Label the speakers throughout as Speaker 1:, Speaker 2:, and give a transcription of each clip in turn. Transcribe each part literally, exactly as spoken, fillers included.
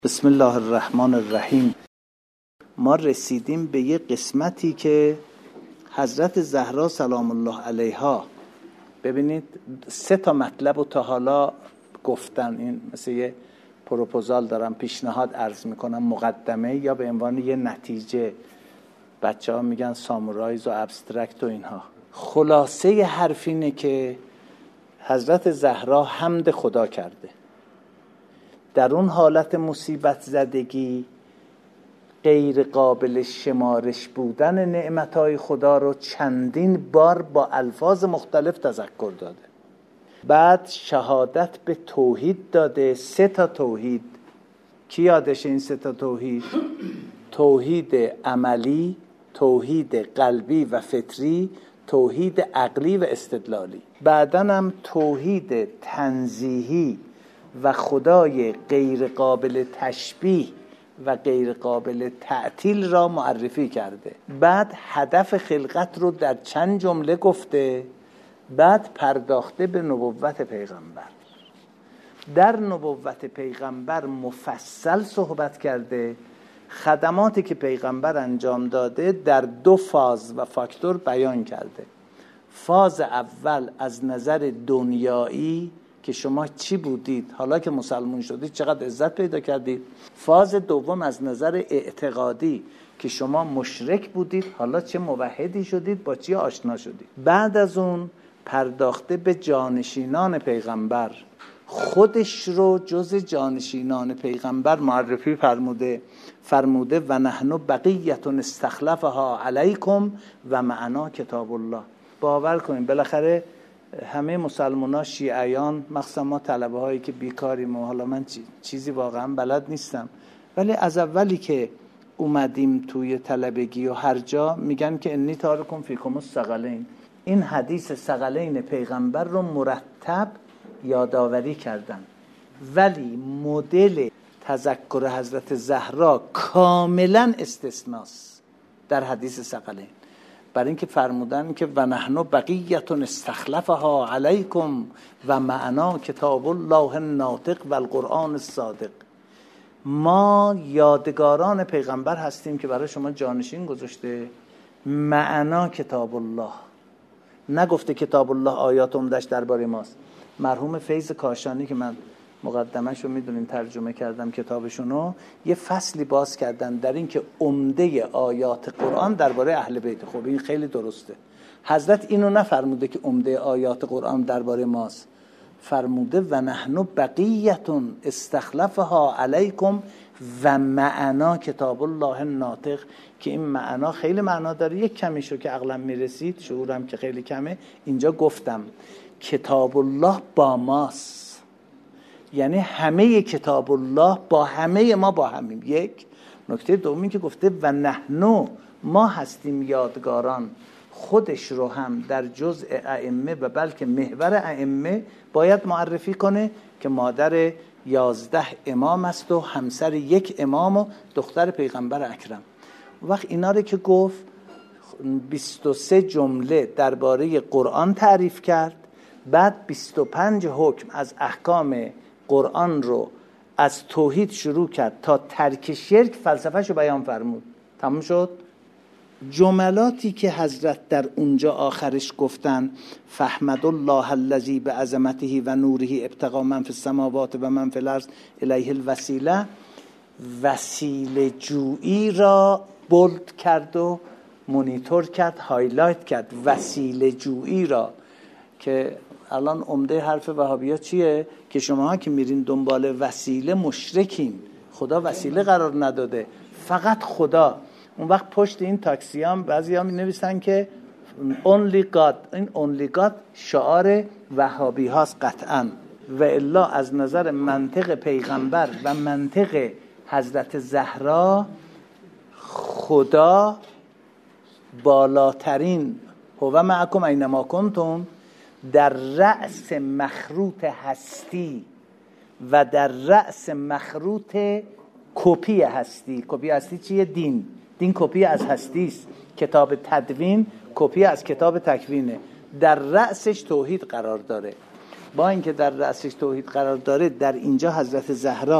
Speaker 1: بسم الله الرحمن الرحیم. ما رسیدیم به یه قسمتی که حضرت زهرا سلام الله علیها، ببینید سه تا مطلب رو تا حالا گفتن، این مثل یه پروپوزال دارم پیشنهاد عرض میکنم، مقدمه یا به عنوان یه نتیجه. بچه ها میگن سامورایز و ابسترکت و اینها. خلاصه حرف اینه که حضرت زهرا حمد خدا کرده، در اون حالت مصیبت زدگی غیر قابل شمارش بودن نعمتهای خدا رو چندین بار با الفاظ مختلف تذکر داده. بعد شهادت به توحید داده، سه تا توحید. کی یادش این سه تا توحید؟ توحید عملی، توحید قلبی و فطری، توحید عقلی و استدلالی. بعداً هم توحید تنزیهی و خدای غیر قابل تشبیه و غیر قابل تعطیل را معرفی کرده. بعد هدف خلقت رو در چند جمله گفته. بعد پرداخته به نبوت پیغمبر. در نبوت پیغمبر مفصل صحبت کرده. خدماتی که پیغمبر انجام داده در دو فاز و فاکتور بیان کرده. فاز اول از نظر دنیایی که شما چی بودید، حالا که مسلمان شدید چقدر عزت پیدا کردید. فاز دوم از نظر اعتقادی که شما مشرک بودید، حالا چه موحدی شدید، با چی آشنا شدید. بعد از اون پرداخته به جانشینان پیغمبر، خودش رو جز جانشینان پیغمبر معرفی فرموده فرموده و نحن بقیت استخلفها علیکم و معنا کتاب الله. باور کنیم بالاخره همه مسلمان ها، شیعیان، مخصوصا ما طلبه هایی که بیکاریم و حالا من چیزی واقعا بلد نیستم، ولی از اولی که اومدیم توی طلبگی و هر جا میگن که انی تارکم فیکم الثقلین. این حدیث ثقلین پیغمبر رو مرتب یادآوری کردن، ولی مدل تذکر حضرت زهرا کاملا استثناست در حدیث ثقلین، برای اینکه فرمودن که و نحن بقیت استخلفها علیکم و معنا کتاب الله الناطق و القرآن الصادق. ما یادگاران پیغمبر هستیم که برای شما جانشین گذاشته. معنا کتاب الله، نگفته کتاب الله آیات عمده‌اش درباره ماست. مرحوم فیض کاشانی که من مقدمه‌شو میدونین ترجمه کردم کتابشونو، یه فصلی باز کردن در این که عمده آیات قرآن درباره اهل بیت. خب این خیلی درسته. حضرت اینو نفرموده که عمده آیات قرآن درباره ماست، فرموده و نحن بقیتون استخلفها علیکم و معنا کتاب الله الناطق، که این معنا خیلی معنا داره. یک کمیشو که عقلم میرسید، شعورم که خیلی کمه، اینجا گفتم کتاب الله با ماست، یعنی همه کتاب الله با همه ما با همیم. یک نکته دومی که گفته و نحنو، ما هستیم یادگاران. خودش رو هم در جزء ائمه و بلکه محور ائمه باید معرفی کنه که مادر یازده امام است و همسر یک امام و دختر پیغمبر اکرم. وقت اینا رو که گفت بیست و سه جمله درباره قرآن تعریف کرد. بعد بیست و پنج حکم از احکام قرآن رو از توحید شروع کرد تا ترک شرک فلسفه‌ش رو بیان فرمود. تموم شد. جملاتی که حضرت در اونجا آخرش گفتن فحمد الله الذی بعظمته و نوره ابتغاء من فی السماوات و من فی الارض الیه الوسیله، وسیله جویی را بولد کرد و مونیتور کرد، هایلایت کرد. وسیله جویی را که الان عمده حرف وهابی‌ها چیه؟ که شماها که میرین دنبال وسیله مشرکین، خدا وسیله قرار نداده، فقط خدا. اون وقت پشت این تاکسی هم بعضی ها می نویسن که only God. این only God شعار وهابی هاست قطعا، و الا از نظر منطق پیغمبر و منطق حضرت زهرا خدا بالاترین، هو معکم اینما کنتم، در رأس مخروط هستی و در رأس مخروط کپی هستی. کپی هستی چیه؟ دین. دین کپی از هستی است. کتاب تدوین کپی از کتاب تکوینه. در رأسش توحید قرار داره. با اینکه در رأسش توحید قرار داره، در اینجا حضرت زهرا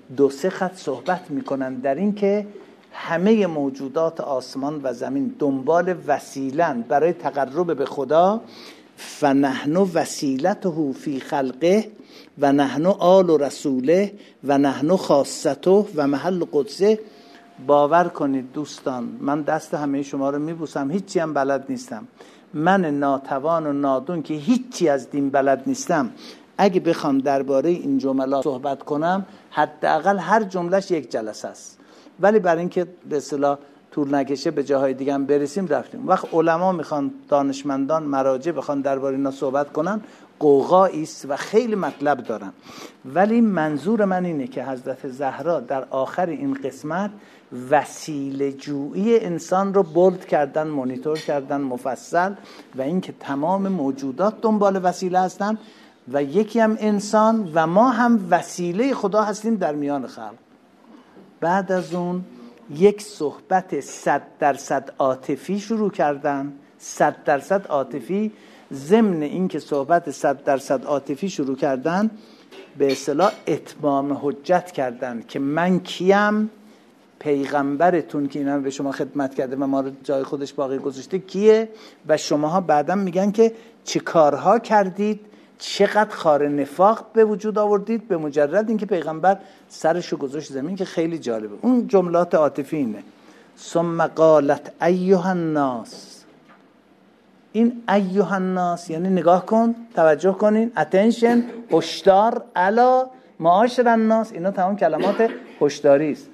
Speaker 1: دو سه خط صحبت میکنن در این که همه موجودات آسمان و زمین دنبال وسیلن برای تقرب به خدا. فنحن وسیلته فی خلقه و نحن آل رسوله و نحن خاصته و محل قدسه. باور کنید دوستان، من دست همه شما رو میبوسم، هیچی هم بلد نیستم. من ناتوان و نادون که هیچی از دین بلد نیستم، اگه بخوام درباره این جملات صحبت کنم حداقل هر جملهش یک جلسه است، ولی برای اینکه به اصطلاح طول نکشه به جاهای دیگه هم برسیم رفتیم. وقت علما میخوان، دانشمندان، مراجع بخوان درباره اینا صحبت کنن قوقایی است و خیلی مطلب دارن، ولی منظور من اینه که حضرت زهرا در آخر این قسمت وسیله جویی انسان رو بولد کردن، مانیتور کردن مفصل، و اینکه تمام موجودات دنبال وسیله هستن و یکی هم انسان و ما هم وسیله خدا هستیم در میان خلق. بعد از اون یک صحبت صد درصد عاطفی شروع کردن، صد درصد عاطفی. ضمن این که صحبت صد درصد عاطفی شروع کردن، به اصطلاح اتمام حجت کردن که من کیم؟ پیغمبرتون که اینا به شما خدمت کرده و ما رو جای خودش باقی گذاشته کیه؟ و شماها بعدم میگن که چه کارها کردید، چقدر خار نفاق به وجود آوردید به مجرد اینکه پیغمبر سرشو گذاشت زمین، که خیلی جالبه. اون جملات عاطفی اینه: ثم قالت ایها الناس. این ایها الناس یعنی نگاه کن، توجه کنین، اتنشن، هشدار، الا معاشر الناس. اینا تمام کلمات هشداری است.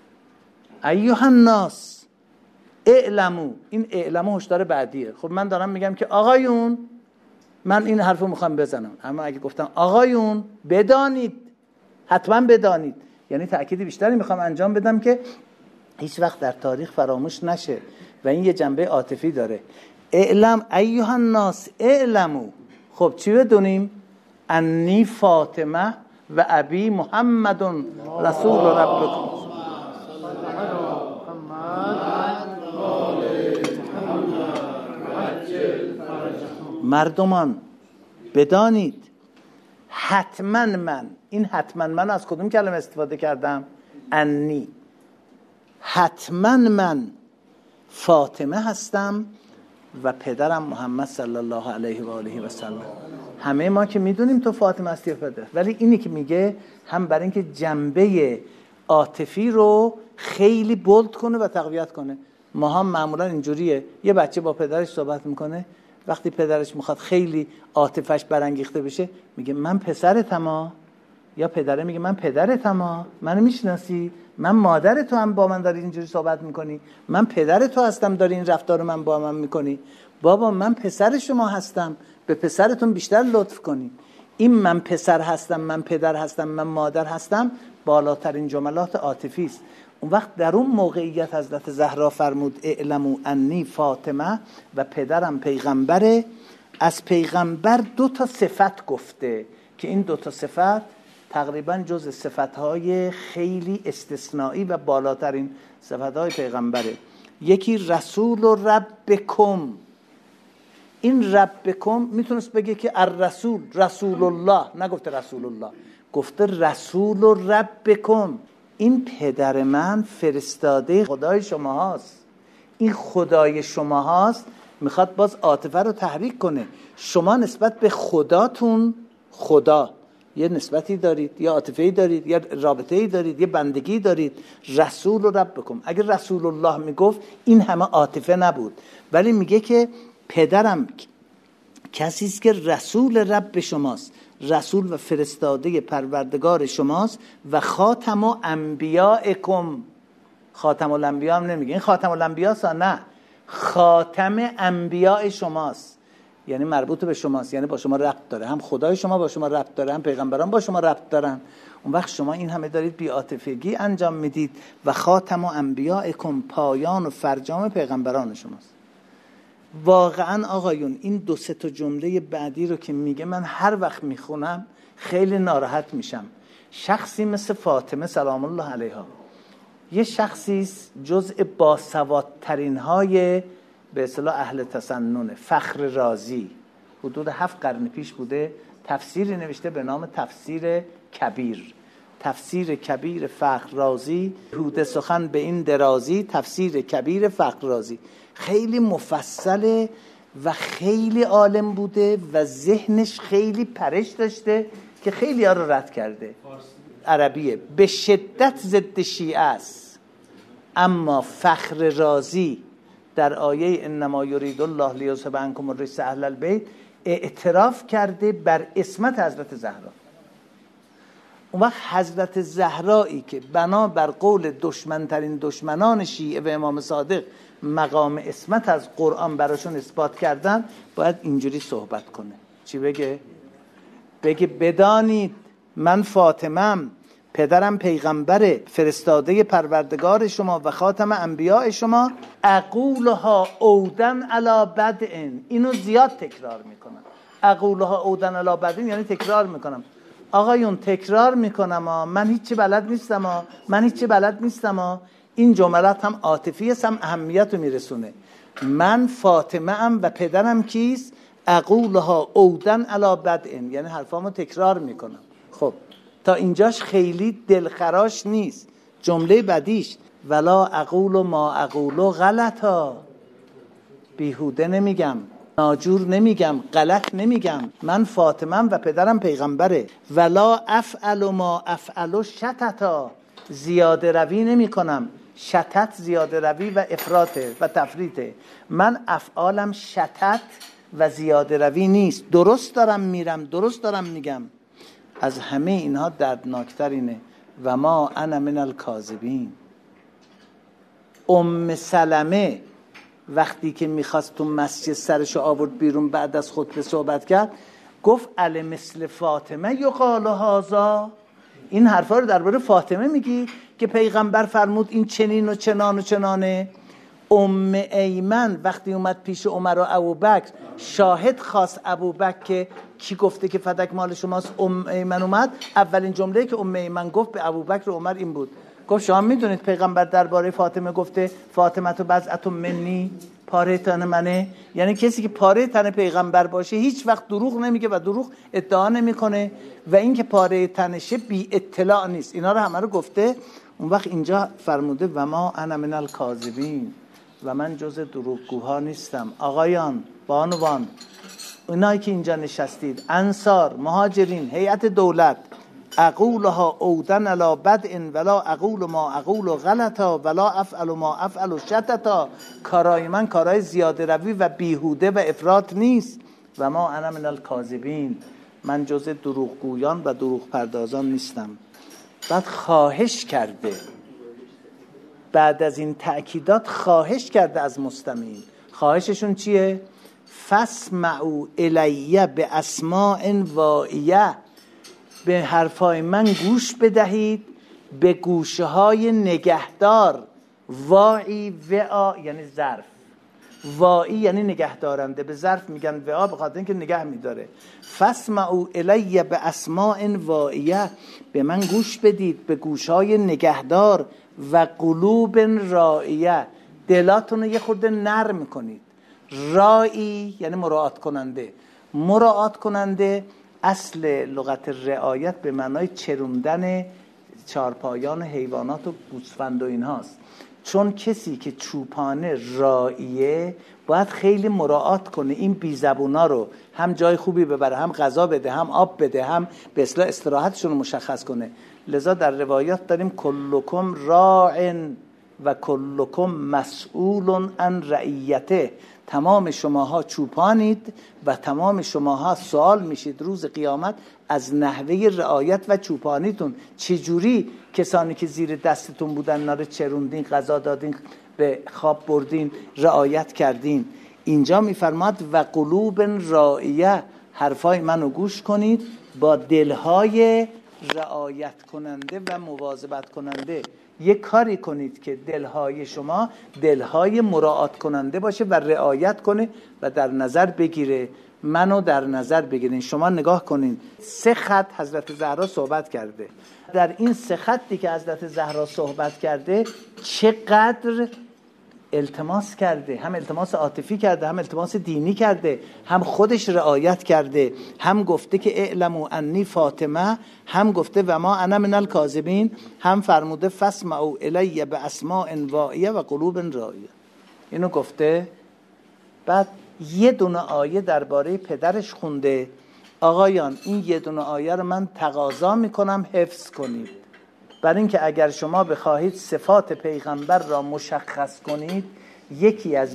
Speaker 1: ایها الناس اعلمو، این اعلمو هشدار بعدیه. خب من دارم میگم که آقایون، من این حرفو میخوام بزنم، اما اگه گفتم آقایون بدانید، حتما بدانید، یعنی تأکید بیشتری میخوام انجام بدم که هیچ وقت در تاریخ فراموش نشه و این یه جنبه عاطفی داره. اعلم ایها الناس اعلمو. خب چی بدونیم؟ انی فاطمه و ابی محمد رسول ربکم. مردمان بدانید حتما من، این حتما من از کدوم کلمه استفاده کردم؟ انی. حتما من فاطمه هستم و پدرم محمد صلی الله علیه و آله و سلم. همه ما که میدونیم تو فاطمه هستی پدر، ولی اینی که میگه هم برای اینکه جنبه عاطفی رو خیلی بولد کنه و تقویت کنه. ما هم معمولا اینجوریه، یه بچه با پدرش صحبت میکنه، وقتی پدرش میخواد خیلی عاطفش برانگیخته بشه میگه من پسرتم، یا پدره میگه من پدرتم، منو میشناسی، من مادر تو هم با من داری اینجوری صحبت میکنی، من پدر تو هستم داری این رفتار رو من با من میکنی. بابا من پسر شما هستم، به پسرتون بیشتر لطف کنی. این من پسر هستم، من پدر هستم، من مادر هستم بالاترین جملات عاطفی است. اون وقت در اون موقعیت حضرت زهرا فرمود اعلمو انی فاطمه و پدرم پیغمبره. از پیغمبر دو تا صفت گفته که این دو تا صفت تقریبا جز صفتهای خیلی استثنایی و بالاترین صفتهای پیغمبره. یکی رسول و ربکم. این ربکم میتونست بگه که الرسول رسول الله، نگفته رسول الله، گفته رسول و ربکم. این پدر من فرستاده خدای شما هاست، این خدای شما هاست. میخواد باز عاطفه رو تحریک کنه. شما نسبت به خداتون، خدا یه نسبتی دارید، یه عاطفه‌ای دارید، یه رابطه‌ای دارید، یه بندگی دارید. رسول و ربکم. اگر رسول الله میگفت این همه عاطفه نبود، ولی میگه که پدرم کسی است که رسول رب شماست، رسول و فرستاده پروردگار شماست و خاتم الانبیاءکم. خاتم الانبیا هم نمیگه این خاتم الانبیا سا، نه، خاتم انبیاء شماست، یعنی مربوط به شماست، یعنی با شما ربط داره، هم خدای شما با شما ربط داره، هم پیغمبران با شما ربط دارن. اون وقت شما این همه دارید بی عاطفگی انجام میدید و خاتم الانبیاءکم، پایان و فرجام پیغمبران شماست. واقعا آقایون این دو سه تا جمله بعدی رو که میگه من هر وقت میخونم خیلی ناراحت میشم. شخصی مثل فاطمه سلام الله علیها، یه شخصی جزء باسوادترین های به اصطلاح اهل تسنن، فخر رازی، حدود هفت قرن پیش بوده، تفسیری نوشته به نام تفسیر کبیر. تفسیر کبیر فخر رازی، هوده سخن به این درازی، تفسیر کبیر فخر رازی. خیلی مفصله و خیلی عالم بوده و ذهنش خیلی پرش داشته که خیلی ها رو رد کرده. عربیه، به شدت ضد شیعه است، اما فخر رازی در آیه انما یرید الله لیذهب عنکم الرجس اهل البیت اعتراف کرده بر عصمت حضرت زهرا. اون وقت حضرت زهرایی که بنا بر قول دشمنترین دشمنان شیعه و امام صادق مقام عصمت از قرآن براشون اثبات کردن، باید اینجوری صحبت کنه. چی بگه؟ بگه بدانید من فاطمه‌ام، پدرم پیغمبره، فرستاده پروردگار شما و خاتم انبیاء شما، اقولها عودن علی بدء. اینو زیاد تکرار میکنم. اقولها عودن علی بدء یعنی تکرار میکنم. آقایون تکرار میکنم ها، من هیچی بلد نیستم ها، من هیچی بلد نیستم ها. این جملات هم عاطفی است، هم اهمیت رو میرسونه. من فاطمه ام و پدرم کیست؟ اقولها عودن علی بدء یعنی حرفامو تکرار میکنم. خب تا اینجاش خیلی دلخراش نیست. جمله بعدیش ولا اقول ما اقول غلطا، بیهوده نمیگم، ناجور نمیگم، غلط نمیگم. من فاطمه‌ام و پدرم پیغمبره. ولا افعل ما افعل شتتا، زیاده روی نمی کنم. شتت زیاده روی و افراطه و تفریطه. من افعالم شتت و زیاده روی نیست. درست دارم میرم، درست دارم میگم. از همه اینها دردناکتر اینه و ما انا من الکاذبین. ام سلمه وقتی که میخواست تو مسجد سرشو آورد بیرون بعد از خطبه صحبت کرد، گفت الی مثل فاطمه یقال هذا. این حرفا رو درباره فاطمه میگی که پیغمبر فرمود این چنین و چنان و چنانه. ام ایمن وقتی اومد پیش عمر و ابوبکر، شاهد خواست ابوبکر که کی گفته که فدک مال شماست. ام ایمن اومد، اولین جمله که ام ایمن گفت به ابوبکر و عمر این بود، گفت شما میدونید پیغمبر درباره فاطمه گفته فاطمه تو بضعة منی، پاره تن منه. یعنی کسی که پاره تن پیغمبر باشه هیچ وقت دروغ نمیگه و دروغ ادعا نمیکنه و این که پاره تنشه بی اطلاع نیست. اینا رو همه رو گفته. اون وقت اینجا فرموده و ما انا من الکاذبین، و من جز دروغگوها نیستم. آقایان، بانوان، اونایی که اینجا نشستید، انصار، مهاجرین، هیئت دولت، اقولها عودن علی بدء ولا اقول ما اقول غلطا ولا افعل ما افعل شتتا. کارای من کارای زیاده روی و بیهوده و افراط نیست. و ما انا من الکاذبین، من جز دروغگویان و دروغ پردازان نیستم. بعد خواهش کرده، بعد از این تأکیدات خواهش کرده از مستمعین. خواهششون چیه؟ فاسمعوا الی باسماع واعیه، به حرفای من گوش بدهید به گوشه های نگهدار. واعی، وعا یعنی ظرف، واعی یعنی نگهدارنده، به ظرف میگن وعا به خاطر اینکه نگه میداره. فاسمعوا الی باسماع واعیه، به من گوش بدید به گوش های نگهدار. و قلوب رائیه، دلاتون رو یه خورده نرم کنید. رائی یعنی مراعات کننده. مراعات کننده اصل لغت رعایت به معنای چروندن چارپایان حیوانات و گوسفند و این هاست. چون کسی که چوپانه راعیه باید خیلی مراعات کنه این بیزبونا رو، هم جای خوبی ببره، هم غذا بده، هم آب بده، هم به اصطلاح استراحتشون رو مشخص کنه. لذا در روایات داریم کلکم راع و کلکم مسئول عن رعیته، تمام شماها چوپانید و تمام شماها سوال میشید روز قیامت از نحوه رعایت و چوپانیتون. چجوری کسانی که زیر دستتون بودن ناره چروندین، غذا دادین، به خواب بردین، رعایت کردین. اینجا میفرماد و قلوب رائیه، حرفای منو گوش کنید با دلهای رعایت کننده و مواظبت کننده. یک کاری کنید که دلهای شما دلهای مراعات کننده باشه و رعایت کنه و در نظر بگیره، منو در نظر بگیرین. شما نگاه کنین، سه خط حضرت زهرا صحبت کرده. در این سه خطی که حضرت زهرا صحبت کرده چقدر التماس کرده، هم التماس عاطفی کرده، هم التماس دینی کرده، هم خودش رعایت کرده، هم گفته که اعلموا انی فاطمه، هم گفته و ما انا من الکاذبین، هم فرموده فاسمعوا الی باسماء واعیه و قلوب رائیه. اینو گفته. بعد یه دونه آیه درباره پدرش خونده. آقایان این یه دونه آیه رو من تقاضا میکنم حفظ کنید، برای اینکه اگر شما بخواهید صفات پیغمبر را مشخص کنید، یکی از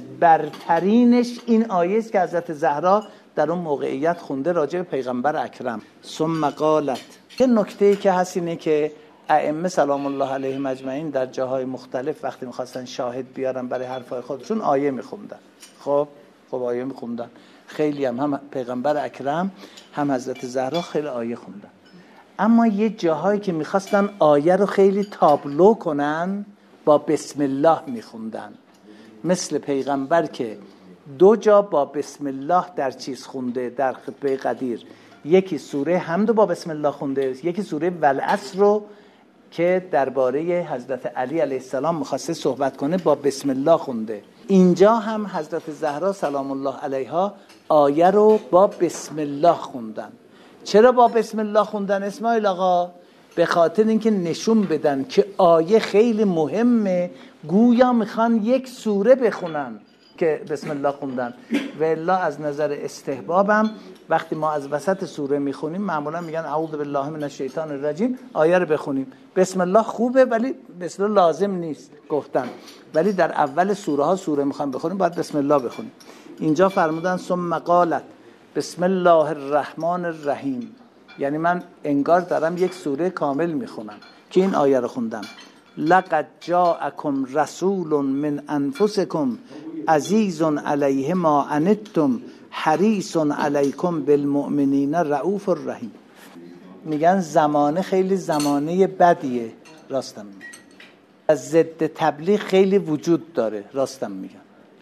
Speaker 1: برترینش این آیه است که حضرت زهرا در اون موقعیت خونده راجع به پیغمبر اکرم. ثم قالت. یه نکته‌ای که هست اینه که ائمه سلام الله علیهم اجمعین در جاهای مختلف وقتی می‌خواستن شاهد بیارن برای حرفای خودشون آیه می‌خوندن. خب خب آیه می‌خوندن. خیلی هم هم پیغمبر اکرم هم حضرت زهرا خیلی آیه خوندن. اما یه جاهایی که میخواستن آیه رو خیلی تابلو کنن با بسم الله میخوندن. مثل پیغمبر که دو جا با بسم الله در چیز خونده، در خطبه قدیر. یکی سوره حمد با بسم الله خونده، یکی سوره والعصر رو که درباره حضرت علی علیه السلام میخواسته صحبت کنه با بسم الله خونده. اینجا هم حضرت زهرا سلام الله علیها آیه رو با بسم الله خوندن. چرا با بسم الله خوندن اسماعیل آقا؟ به خاطر اینکه نشون بدن که آیه خیلی مهمه، گویا میخوان یک سوره بخونن که بسم الله خوندن. و الا از نظر استحبابم وقتی ما از وسط سوره میخونیم معمولا میگن اعوذ بالله من الشیطان الرجیم، آیه رو بخونیم. بسم الله خوبه ولی بسم الله لازم نیست گفتن، ولی در اول سوره ها سوره میخوام بخونیم باید بسم الله بخونیم. اینجا فرمودن ثم قالت بسم الله الرحمن الرحیم، یعنی من انگار دارم یک سوره کامل میخونم که این آیه رو خوندم. لقد جاءکم رسول من انفسکم عزیز علیه ما عنتم حریص علیکم بالمؤمنین رؤوف الرحیم. میگن زمانه خیلی زمانه بدیه، راستم میگن. از ضد تبلیغ خیلی وجود داره، راستم میگن.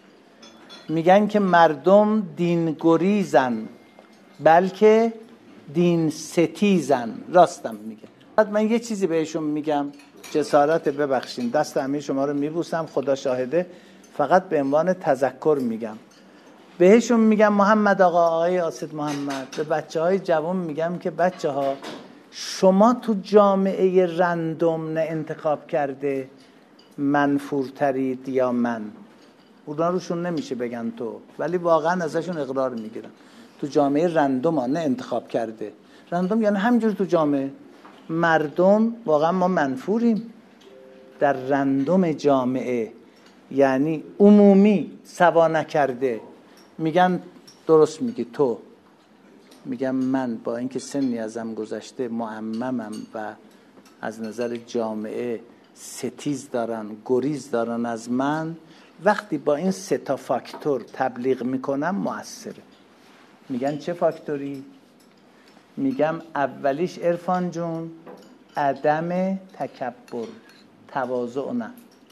Speaker 1: میگن که مردم دین گریزن بلکه دین ستیزن، راستم میگن. بعد من یه چیزی بهشون میگم، جسارت ببخشین، دست همه شما رو میبوسم، خدا شاهده، فقط به عنوان تذکر میگم. بهشون میگم محمد آقا، آقای آسد محمد، به بچه های جوان میگم که بچه ها شما تو جامعه رندوم نه انتخاب کرده منفورترید یا من، اونا روشون نمیشه بگن تو، ولی واقعا ازشون اقرار میگیرم. تو جامعه رندوم ها نه انتخاب کرده. رندوم یعنی همینجور تو جامعه مردم واقعا ما منفوریم. در رندوم جامعه یعنی عمومی سوا نکرده میگن درست میگی تو. میگم من با اینکه سنی ازم گذشته معممم و از نظر جامعه ستیز دارن، گریز دارن از من، وقتی با این سه تا فاکتور تبلیغ میکنم مؤثره. میگن چه فاکتوری؟ میگم اولیش عرفان جون عدم تکبر، تواضع نه.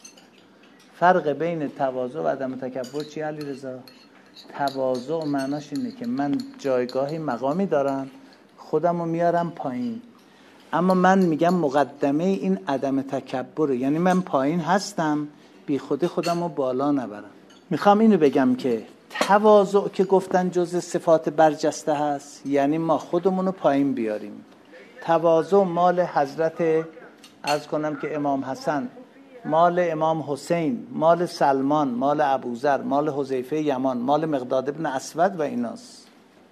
Speaker 1: فرق بین تواضع و عدم تکبر چی علی رضا؟ تواضع معناش اینه که من جایگاهی مقامی دارم خودمو میارم پایین، اما من میگم مقدمه این عدم تکبره، یعنی من پایین هستم بی خودی خودمو بالا نبرم. میخوام اینو بگم که تواضع که گفتن جز صفات برجسته هست، یعنی ما خودمونو پایین بیاریم. تواضع مال حضرت، عرض کنم که امام حسن، مال امام حسین، مال سلمان، مال ابوذر، مال حذیفه یمان، مال مقداد ابن اسود و ایناست.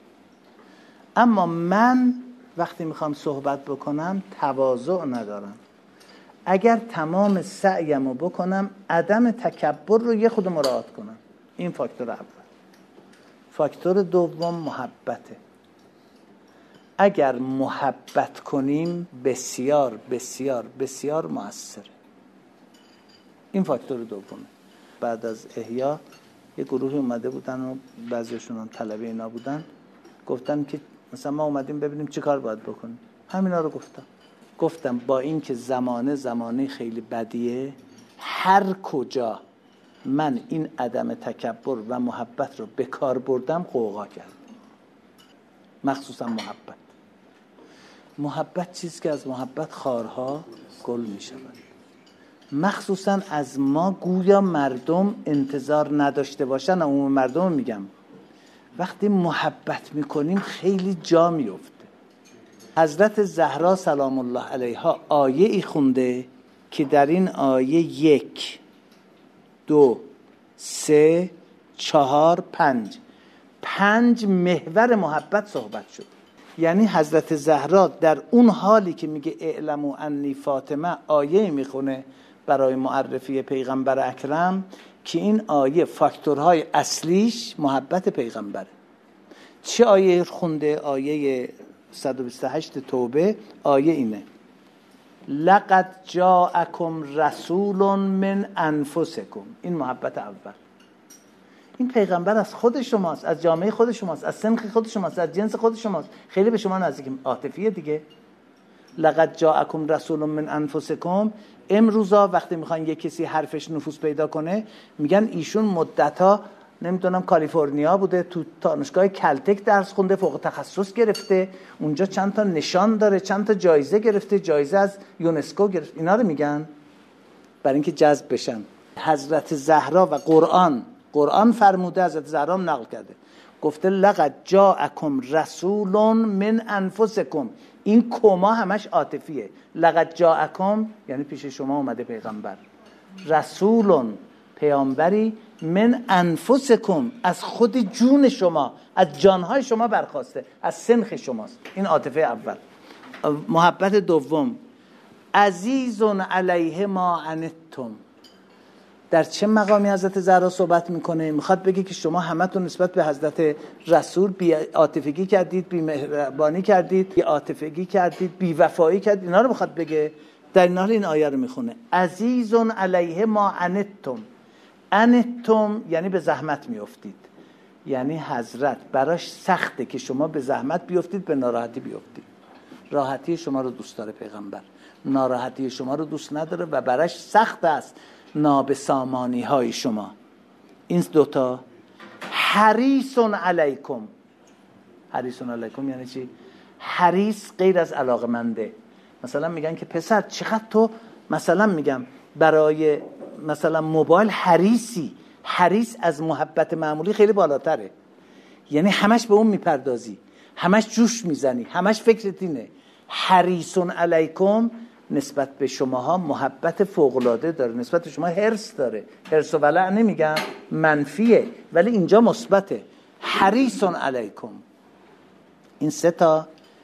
Speaker 1: اما من وقتی میخوام صحبت بکنم تواضع ندارم. اگر تمام سعیمو بکنم عدم تکبر رو یه خود مراعات کنم. این فاکتور اول. فاکتور دوم محبته. اگر محبت کنیم بسیار بسیار بسیار مؤثره. این فاکتور دومه. بعد از احیا یه گروهی اومده بودن و بعضیشون طلبه اینا بودن، گفتن که مثلا ما اومدیم ببینیم چه کار باید بکنیم. همینا رو گفتم. گفتم با این که زمانه زمانه خیلی بدیه، هر کجا من این عدم تکبر و محبت رو به کار بردم قوقا کردم. مخصوصا محبت. محبت چیز که از محبت خارها گل می شود. مخصوصا از ما گویا مردم انتظار نداشته باشن. عموم مردم میگم وقتی محبت میکنیم خیلی جا میفته. حضرت زهرا سلام الله علیها آیه ای خونده که در این آیه یک دو سه چهار پنج پنج محور محبت صحبت شد. یعنی حضرت زهرا در اون حالی که میگه اعلموا انی فاطمه آیه میخونه برای معرفی پیغمبر اکرم که این آیه فاکتورهای اصلیش محبت پیغمبره. چه آیه خونده؟ آیه صد و بیست و هشت توبه. آیه اینه لقد جاءکم رسول من انفسکم. این محبت اول. این پیغمبر از خود شماست، از جامعه خود شماست، از سنخ خود شماست، از جنس خود شماست. خیلی به شما نزدیک، عاطفیه دیگه. لقد جاءکم رسول من انفسکم. امروزا وقتی میخوان یک کسی حرفش نفوذ پیدا کنه میگن ایشون مدتها نمیدونم کالیفرنیا بوده، تو دانشگاه کلتک درس خونده، فوق تخصص گرفته، اونجا چند تا نشان داره، چند تا جایزه گرفته، جایزه از یونسکو گرفت. اینا رو میگن برای اینکه جذب بشن. حضرت زهرا و قرآن قرآن فرموده، حضرت زهرا هم نقل کرده، گفته لقد جاءکم رسول من انفسکم. این کما همش عاطفیه. لقد جاءکم یعنی پیش شما اومده پیغمبر، رسول پیامبری، من انفسکم از خود جون شما، از جانهای شما برخواسته، از سنخ شماست. این عاطفه اول. محبت دوم عزیز علیه ما عنتم. در چه مقامی حضرت زهرا صحبت میکنه؟ میخواد بگه که شما همتون نسبت به حضرت رسول بی عاطفگی کردید، بی مهربانی کردید، بی عاطفگی کردید، بی وفایی کردید. اینا رو میخواد بگه. در این حال این آیه رو میخونه عزیز علیه ما عنتم. عنتم یعنی به زحمت میافتید، یعنی حضرت براش سخته که شما به زحمت بیافتید، به ناراحتی بیافتید. راحتی شما رو دوست داره پیغمبر، ناراحتی شما رو دوست نداره و براش سخت است نابسامانی های شما. این دوتا. حریص علیکم. حریص علیکم یعنی چی؟ حریص غیر از علاقمنده. مثلا میگن که پسر چقدر تو مثلا میگم برای مثلا موبایل حریصی. حریص از محبت معمولی خیلی بالاتره. یعنی همش به اون میپردازی، همش جوش میزنی، همش فکرت اینه. حریص علیکم نسبت به شماها محبت فوق‌العاده داره، نسبت به شما حرص داره. حرص و ولع نمیگم، منفیه، ولی اینجا مثبته. حریص علیکم. این سه تا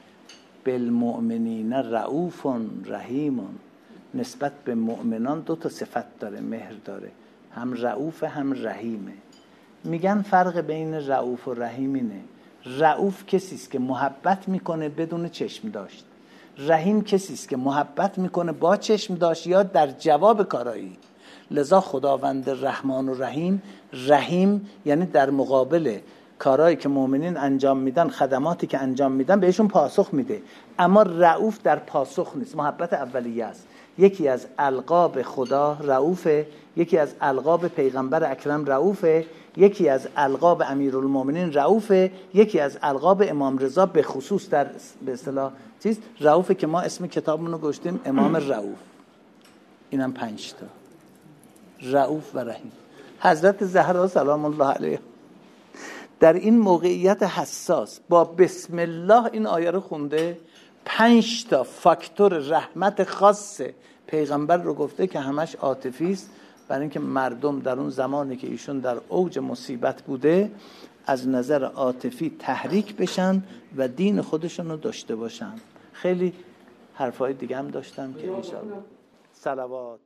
Speaker 1: بالمؤمنین رؤوف رحیم. نسبت به مؤمنان دو تا صفت داره، مهر داره، هم رؤوف هم رحیمه. میگن فرق بین رؤوف و رحیم اینه. رؤوف کسی است که محبت میکنه بدون چشم داشت. رحیم کسی است که محبت میکنه با چشم داشت یا در جواب کارایی. لذا خداوند رحمان و رحیم، رحیم یعنی در مقابل کارهایی که مؤمنین انجام میدن، خدماتی که انجام میدن بهشون پاسخ میده. اما رؤوف در پاسخ نیست، محبت اولیه است. یکی از القاب خدا رؤوفه، یکی از القاب پیغمبر اکرم رؤوفه، یکی از القاب امیرالمومنین رؤوفه، یکی از القاب امام رضا به خصوص در به اصطلاح چیز رؤوفه که ما اسم کتابمون رو گذاشتیم امام رؤوف. اینم پنج تا رؤوف و رحیم. حضرت زهرا سلام الله علیها در این موقعیت حساس با بسم الله این آیه رو خونده، پنج تا فاکتور رحمت خاص پیغمبر رو گفته که همش عاطفی است، برای اینکه مردم در اون زمانی که ایشون در اوج مصیبت بوده از نظر عاطفی تحریک بشن و دین خودشون رو داشته باشن. خیلی حرفای دیگه هم داشتم که انشاءالله. صلوات